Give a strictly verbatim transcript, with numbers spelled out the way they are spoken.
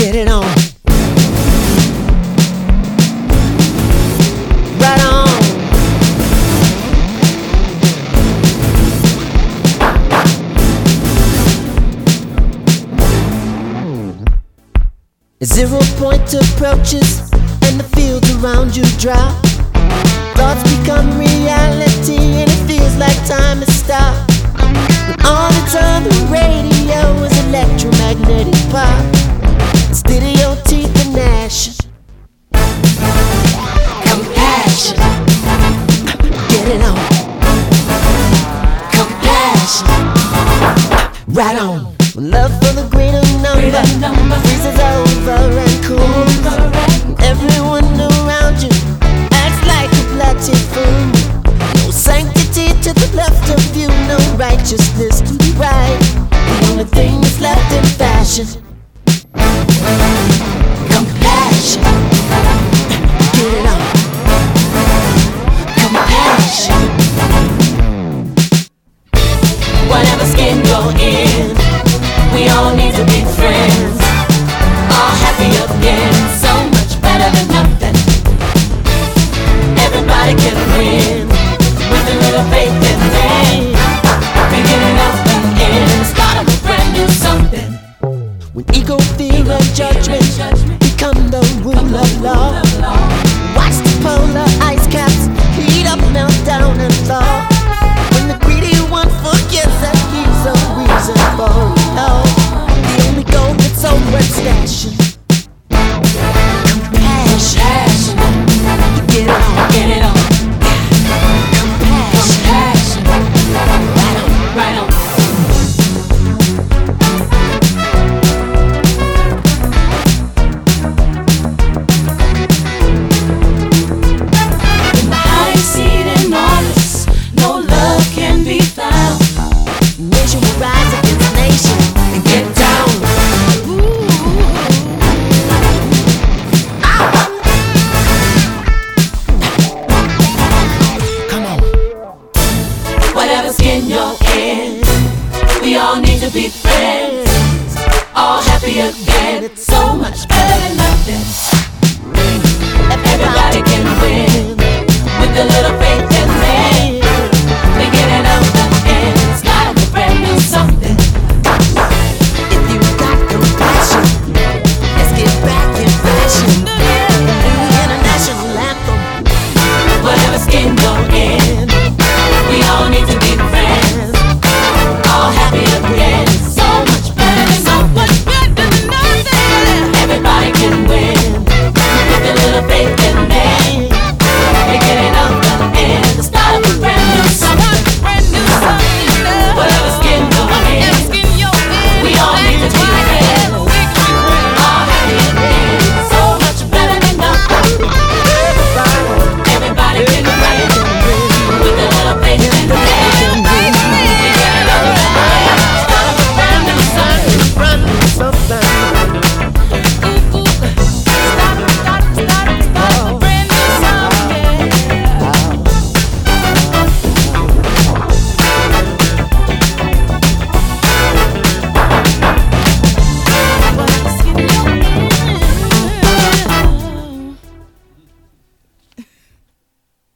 Get it on. Right on. Zero point approaches and the fields around you dry. Thoughts become reality and it feels like time has stopped. When all that's on the radio is electromagnetic pop. Instead of your teeth and gnashing, compassion. Get it on. Compassion. Right on. Love for the greater number freezes over and cool. Everyone around you acts like a bloody fool. No sanctity to the left of you, no righteousness to the right. The only thing that's left in fashion, compassion. Get it on. Compassion. Whatever skin you're in, we all need to be friends. All happy again, so much better than nothing. Everybody can win with a little faith in me. Beginning of the end, start of a brand new something. When ego, fear, and judgment become the rule of law, watch the polar ice caps heat up, melt down, and thaw. When the greedy one forgets that he's a reason for it all, the only goal that's so worth stashing, compassion. Get it on, get it on. Compassion. Right on, right on. In the high seat and honest, no love can be found. Nation will rise against nation and get down. Come on. Whatever skin you're in, we all need to be friends. All happy again, it's so much better than nothing. Everybody can win with a little